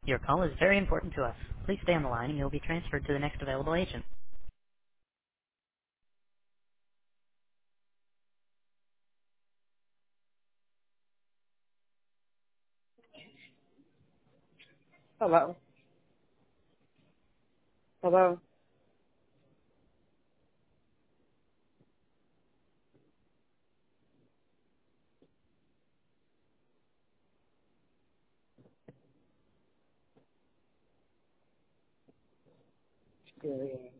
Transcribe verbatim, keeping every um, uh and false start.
Your call is very important to us. Please stay on the line and you'll be transferred to the next available agent. Hello. Hello. Yeah, yeah.